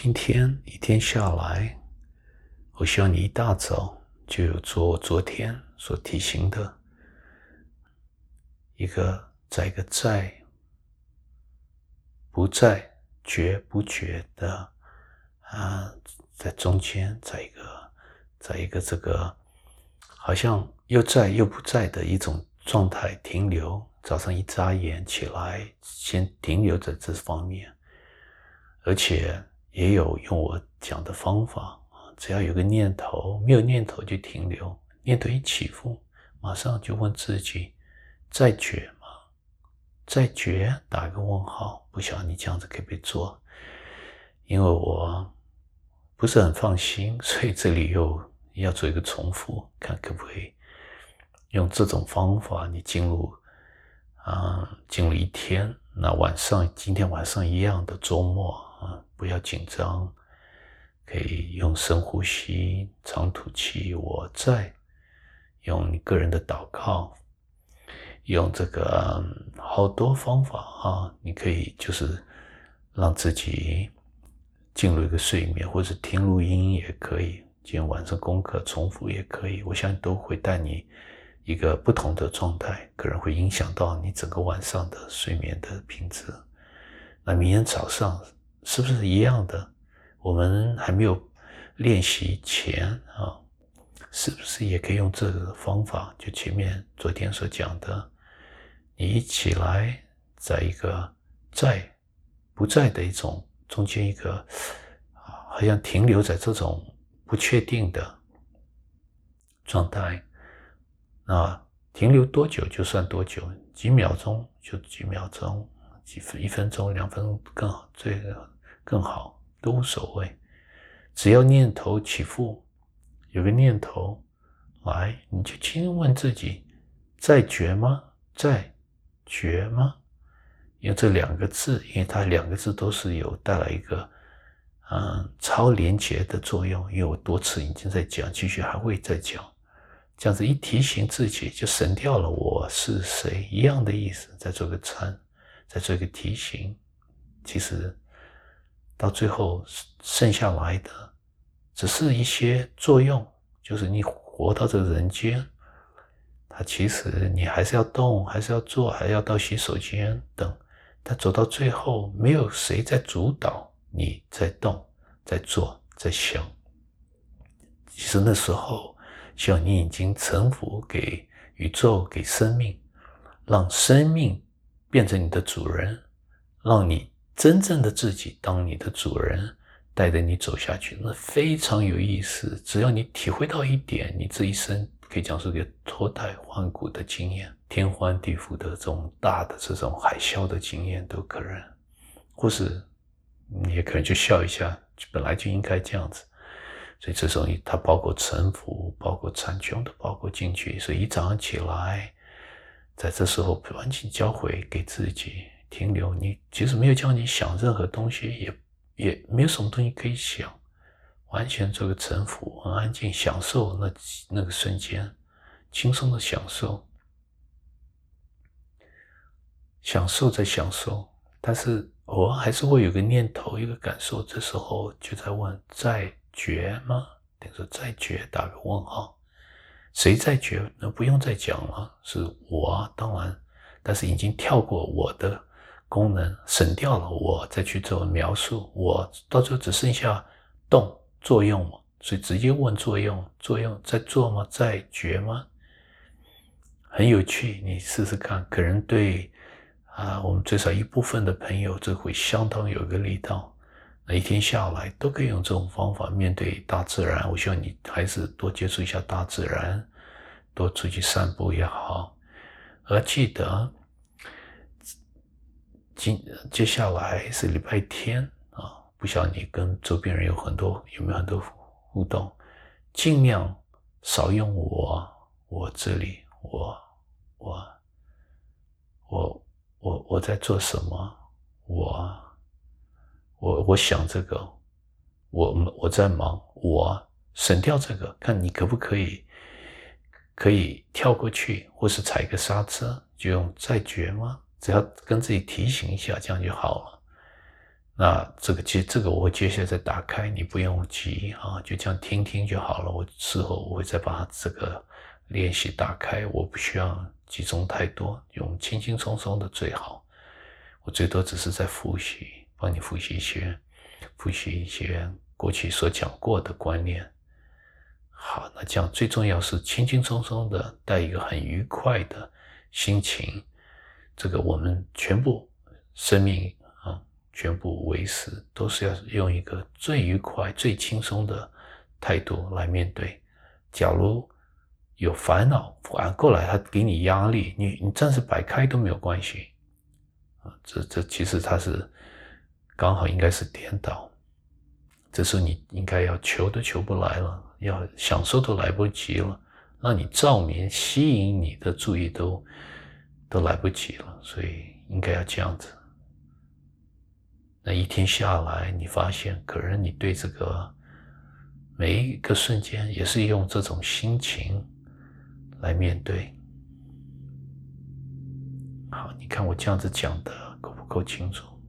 今天一天下来，我希望你一大早就有做昨天所提醒的一个在不在觉不觉的在中间，在一个这个好像又在又不在的一种状态停留。早上一眨眼起来，先停留在这方面，而且也有用我讲的方法，只要有个念头，没有念头就停留，念头一起伏，马上就问自己，在觉吗？在觉，打个问号。不晓得你这样子可不可以做？因为我不是很放心，所以这里又要做一个重复，看可不可以用这种方法，你进入一天，那今天晚上一样的周末不要紧张，可以用深呼吸，长吐气，我在，用你个人的祷告，用这个好多方法你可以就是让自己进入一个睡眠，或者听录音也可以，今天晚上功课重复也可以，我相信都会带你一个不同的状态，可能会影响到你整个晚上的睡眠的品质。那明天早上是不是一样的？我们还没有练习前是不是也可以用这个方法？就前面昨天所讲的，你一起来，在一个在不在的一种中间一个好像停留在这种不确定的状态。那停留多久就算多久，几秒钟就几秒钟，1分钟2分钟更好，更好都无所谓，只要念头起伏，有个念头来，你就轻轻问自己，在觉吗？在觉吗？用这2个字，因为它2个字都是有带来一个超连结的作用，因为我多次已经在讲，继续还会再讲，这样子一提醒自己，就省掉了我是谁一样的意思，再做个参，再做一个提醒。其实到最后剩下来的只是一些作用，就是你活到这个人间，它其实你还是要动，还是要做，还要到洗手间等，但走到最后没有谁在主导你在动，在做，在想。其实那时候希望你已经臣服给宇宙，给生命，让生命变成你的主人，让你真正的自己当你的主人，带着你走下去，那非常有意思。只要你体会到一点，你这一生可以讲是个脱胎换骨的经验，天翻地覆的这种大的这种海啸的经验都可能，或是你也可能就笑一下，本来就应该这样子。所以这种它包括臣服，包括参穷的，包括进去。所以一早上起来，在这时候完全交回给自己停留，你其实没有叫你想任何东西，也没有什么东西可以想，完全做个臣服，很安静，享受那个瞬间，轻松的享受在享受，但是偶尔还是会有个念头，一个感受，这时候就在问，在觉吗？等于说在觉，打个问号。谁在觉？那不用再讲了，是我当然，但是已经跳过我的功能，省掉了我再去做描述，我到最后只剩下动作用嘛，所以直接问作用在做吗？在觉吗？很有趣，你试试看，可能对我们最少一部分的朋友，这会相当有一个力道。那一天下来都可以用这种方法面对大自然。我希望你还是多接触一下大自然，多出去散步也好。而记得接下来是礼拜天不晓得你跟周边人有没有很多互动，尽量少用我这里我在做什么，我想这个，我在忙，我省掉这个，看你可不可以跳过去，或是踩个刹车，就用在觉吗？只要跟自己提醒一下，这样就好了。 那这个我会接下来再打开，你不用急啊，就这样听听就好了。我事后我会再把这个练习打开，我不需要集中太多，用轻轻松松的最好。我最多只是在复习，帮你复习一些过去所讲过的观念。好，那这样最重要是轻轻松松的，带一个很愉快的心情。这个我们全部生命全部为师都是要用一个最愉快、最轻松的态度来面对。假如有烦恼，反过来他给你压力，你暂时摆开都没有关系。这其实它是刚好应该是颠倒。这时候你应该要求都求不来了，要享受都来不及了，让你照明吸引你的注意都来不及了，所以应该要这样子。那一天下来，你发现可能你对这个每一个瞬间也是用这种心情来面对。好，你看我这样子讲的够不够清楚？